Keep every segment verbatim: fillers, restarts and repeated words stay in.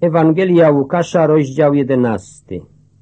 Ewangelia Łukasza, rozdział jedenasty.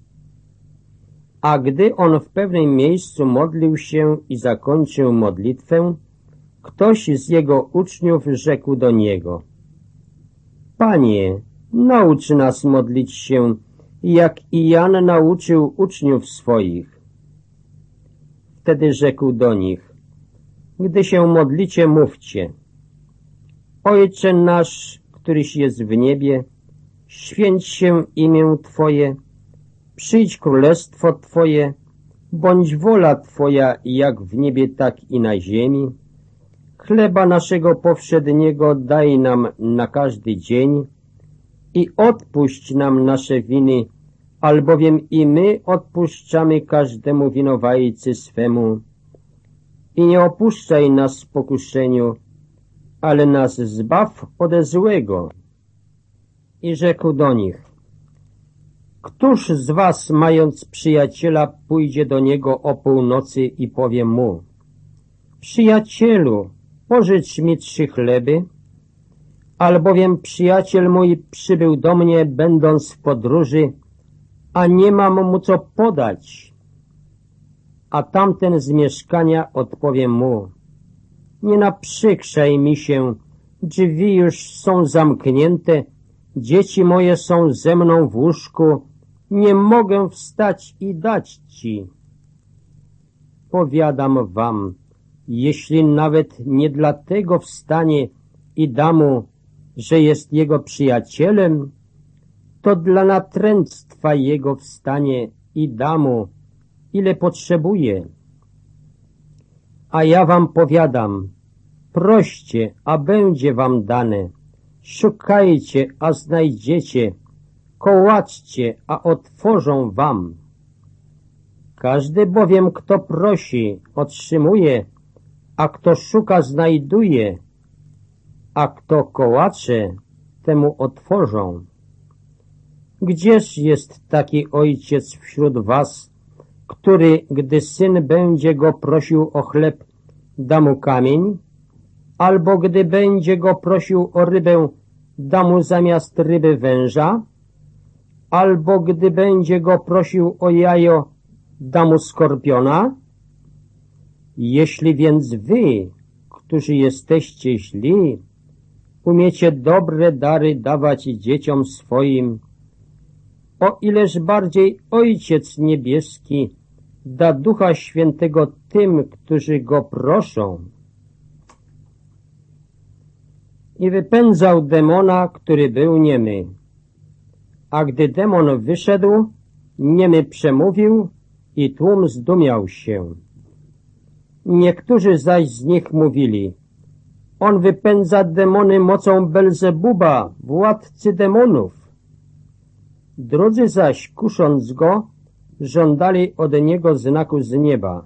A gdy on w pewnym miejscu modlił się i zakończył modlitwę, ktoś z jego uczniów rzekł do niego: Panie, naucz nas modlić się, jak i Jan nauczył uczniów swoich. Wtedy rzekł do nich: Gdy się modlicie, mówcie: Ojcze nasz, któryś jest w niebie, święć się imię Twoje, przyjdź królestwo Twoje, bądź wola Twoja jak w niebie, tak i na ziemi. Chleba naszego powszedniego daj nam na każdy dzień i odpuść nam nasze winy, albowiem i my odpuszczamy każdemu winowajcy swemu. I nie opuszczaj nas w pokuszeniu, ale nas zbaw ode złego. I rzekł do nich: Któż z was, mając przyjaciela, pójdzie do niego o północy i powie mu: Przyjacielu, pożycz mi trzy chleby, albowiem przyjaciel mój przybył do mnie, będąc w podróży, a nie mam mu co podać. A tamten z mieszkania odpowie mu: Nie naprzykrzaj mi się, drzwi już są zamknięte, dzieci moje są ze mną w łóżku, nie mogę wstać i dać ci. Powiadam wam, jeśli nawet nie dlatego wstanie i da mu, że jest jego przyjacielem, to dla natręctwa jego wstanie i da mu, ile potrzebuje. A ja wam powiadam, proście, a będzie wam dane, szukajcie, a znajdziecie, kołaczcie, a otworzą wam. Każdy bowiem, kto prosi, otrzymuje, a kto szuka, znajduje, a kto kołacze, temu otworzą. Gdzież jest taki ojciec wśród was, który, gdy syn będzie go prosił o chleb, da mu kamień, albo gdy będzie go prosił o rybę, da mu zamiast ryby węża, albo gdy będzie go prosił o jajo, da mu skorpiona? Jeśli więc wy, którzy jesteście źli, umiecie dobre dary dawać dzieciom swoim, o ileż bardziej Ojciec Niebieski da Ducha Świętego tym, którzy Go proszą. I wypędzał demona, który był niemy. A gdy demon wyszedł, niemy przemówił i tłum zdumiał się. Niektórzy zaś z nich mówili: On wypędza demony mocą Belzebuba, władcy demonów. Drudzy zaś, kusząc go, żądali od niego znaku z nieba.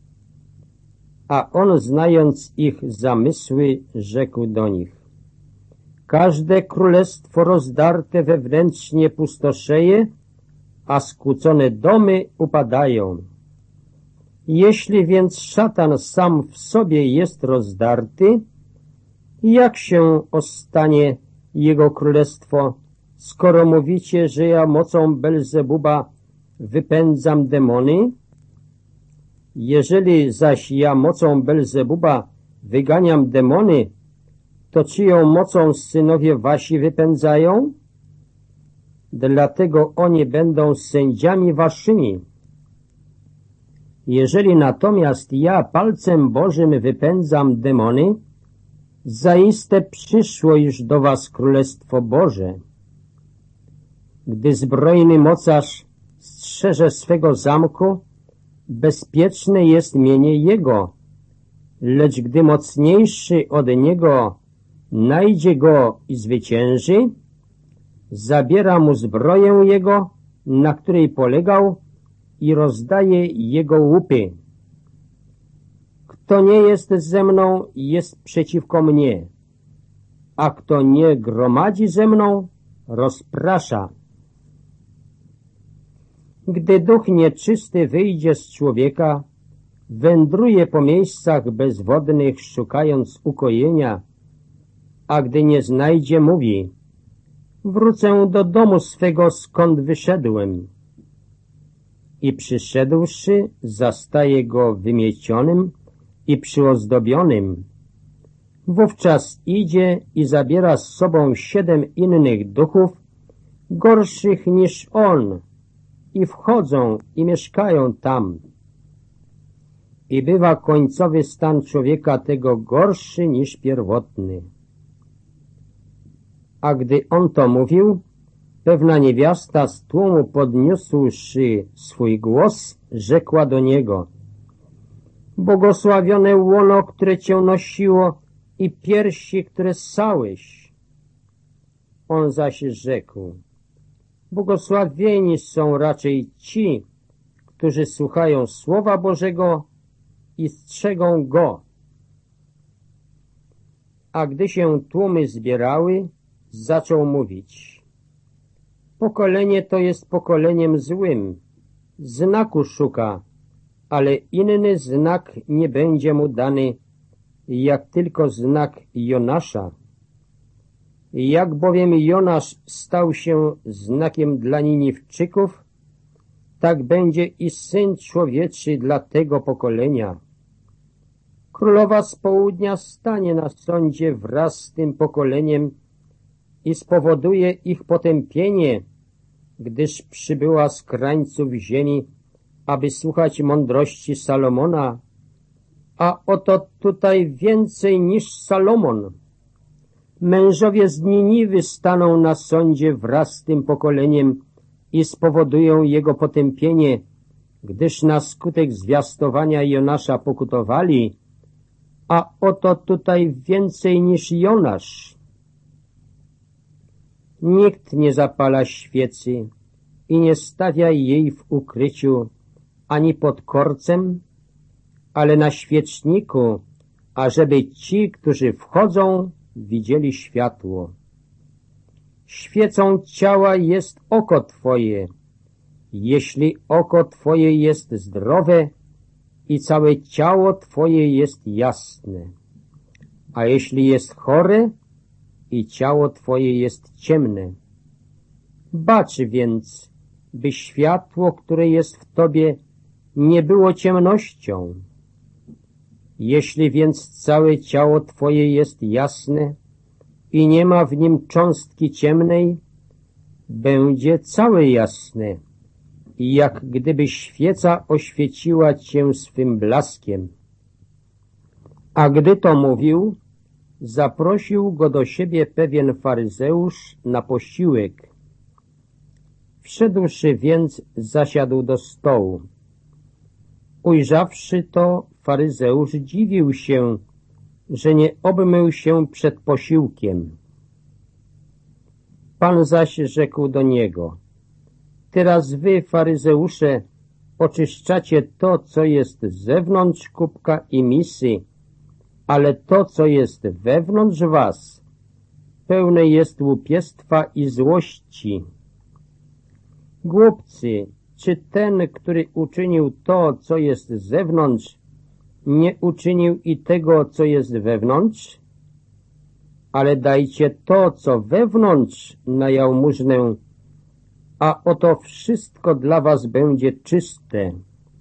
A on, znając ich zamysły, rzekł do nich: Każde królestwo rozdarte wewnętrznie pustoszeje, a skłócone domy upadają. Jeśli więc szatan sam w sobie jest rozdarty, jak się ostanie jego królestwo, skoro mówicie, że ja mocą Belzebuba wypędzam demony? Jeżeli zaś ja mocą Belzebuba wyganiam demony, to czyją mocą synowie wasi wypędzają? Dlatego oni będą sędziami waszymi. Jeżeli natomiast ja palcem Bożym wypędzam demony, zaiste przyszło już do was Królestwo Boże. Gdy zbrojny mocarz strzeże swego zamku, bezpieczne jest mienie jego, lecz gdy mocniejszy od niego najdzie go i zwycięży, zabiera mu zbroję jego, na której polegał, i rozdaje jego łupy. Kto nie jest ze mną, jest przeciwko mnie, a kto nie gromadzi ze mną, rozprasza. Gdy duch nieczysty wyjdzie z człowieka, wędruje po miejscach bezwodnych, szukając ukojenia, a gdy nie znajdzie, mówi: wrócę do domu swego, skąd wyszedłem. I przyszedłszy, zastaje go wymiecionym i przyozdobionym. Wówczas idzie i zabiera z sobą siedem innych duchów, gorszych niż on, i wchodzą i mieszkają tam. I bywa końcowy stan człowieka tego gorszy niż pierwotny. A gdy on to mówił, pewna niewiasta z tłumu, podniósłszy swój głos, rzekła do niego: błogosławione łono, które cię nosiło, i piersi, które ssałeś. On zaś rzekł: błogosławieni są raczej ci, którzy słuchają Słowa Bożego i strzegą go. A gdy się tłumy zbierały, zaczął mówić: pokolenie to jest pokoleniem złym, znaku szuka, ale inny znak nie będzie mu dany, jak tylko znak Jonasza. Jak bowiem Jonasz stał się znakiem dla Niniwczyków, tak będzie i Syn Człowieczy dla tego pokolenia. Królowa z południa stanie na sądzie wraz z tym pokoleniem i spowoduje ich potępienie, gdyż przybyła z krańców ziemi, aby słuchać mądrości Salomona, a oto tutaj więcej niż Salomon. Mężowie z Niniwy staną na sądzie wraz z tym pokoleniem i spowodują jego potępienie, gdyż na skutek zwiastowania Jonasza pokutowali, a oto tutaj więcej niż Jonasz. Nikt nie zapala świecy i nie stawia jej w ukryciu ani pod korcem, ale na świeczniku, ażeby ci, którzy wchodzą, widzieli światło. Świecą ciała jest oko Twoje. Jeśli oko Twoje jest zdrowe i całe ciało Twoje jest jasne, a jeśli jest chore i ciało Twoje jest ciemne. Bacz więc, by światło, które jest w Tobie, nie było ciemnością. Jeśli więc całe ciało Twoje jest jasne i nie ma w nim cząstki ciemnej, będzie całe jasne, jak gdyby świeca oświeciła Cię swym blaskiem. A gdy to mówił, zaprosił go do siebie pewien faryzeusz na posiłek. Wszedłszy więc, zasiadł do stołu. Ujrzawszy to, faryzeusz dziwił się, że nie obmył się przed posiłkiem. Pan zaś rzekł do niego: teraz wy, faryzeusze, oczyszczacie to, co jest z zewnątrz kubka i misy, ale to, co jest wewnątrz was, pełne jest łupiestwa i złości. Głupcy, czy ten, który uczynił to, co jest z zewnątrz, nie uczynił i tego, co jest wewnątrz? Ale dajcie to, co wewnątrz, na jałmużnę, a oto wszystko dla was będzie czyste.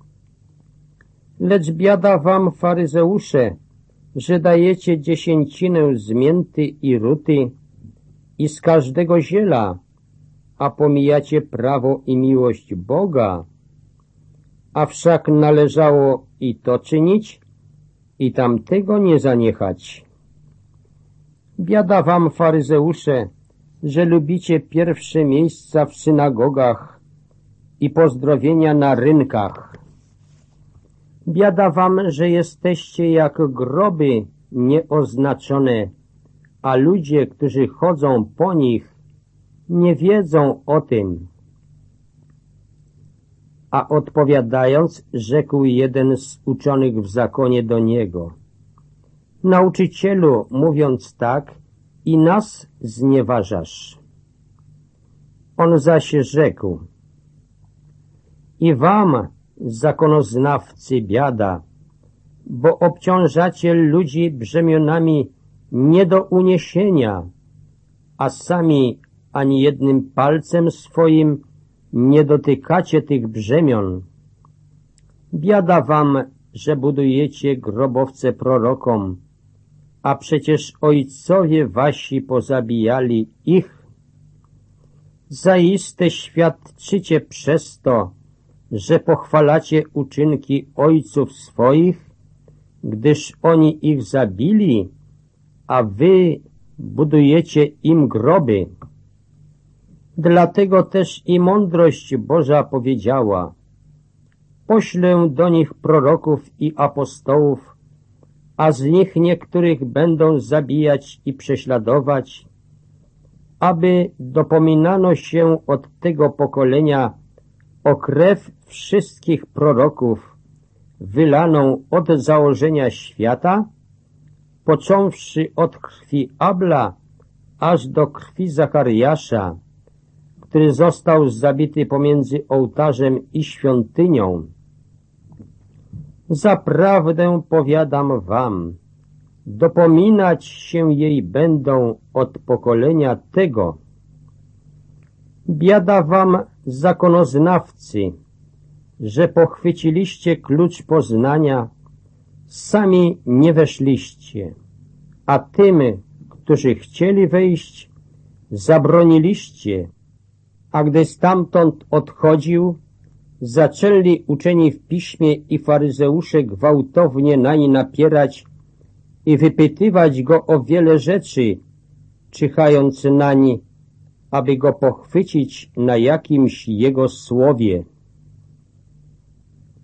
Lecz biada wam, faryzeusze, że dajecie dziesięcinę z mięty i ruty i z każdego ziela, a pomijacie prawo i miłość Boga. A wszak należało i to czynić, i tamtego nie zaniechać. Biada wam, faryzeusze, że lubicie pierwsze miejsca w synagogach i pozdrowienia na rynkach. Biada wam, że jesteście jak groby nieoznaczone, a ludzie, którzy chodzą po nich, nie wiedzą o tym. A odpowiadając, rzekł jeden z uczonych w zakonie do niego: nauczycielu, mówiąc tak, i nas znieważasz. On zaś rzekł: i wam, zakonoznawcy, biada, bo obciążacie ludzi brzemionami nie do uniesienia, a sami ani jednym palcem swoim nie dotykacie tych brzemion. Biada wam, że budujecie grobowce prorokom, a przecież ojcowie wasi pozabijali ich. Zaiste świadczycie przez to, że pochwalacie uczynki ojców swoich, gdyż oni ich zabili, a wy budujecie im groby. Dlatego też i mądrość Boża powiedziała: poślę do nich proroków i apostołów, a z nich niektórych będą zabijać i prześladować, aby dopominano się od tego pokolenia o krew wszystkich proroków, wylaną od założenia świata, począwszy od krwi Abla, aż do krwi Zachariasza, który został zabity pomiędzy ołtarzem i świątynią. Zaprawdę powiadam wam, dopominać się jej będą od pokolenia tego. Biada wam, zakonoznawcy, że pochwyciliście klucz poznania, sami nie weszliście, a tym, którzy chcieli wejść, zabroniliście. A gdy stamtąd odchodził, zaczęli uczeni w piśmie i faryzeusze gwałtownie nań napierać i wypytywać go o wiele rzeczy, czyhając nań, aby go pochwycić na jakimś jego słowie.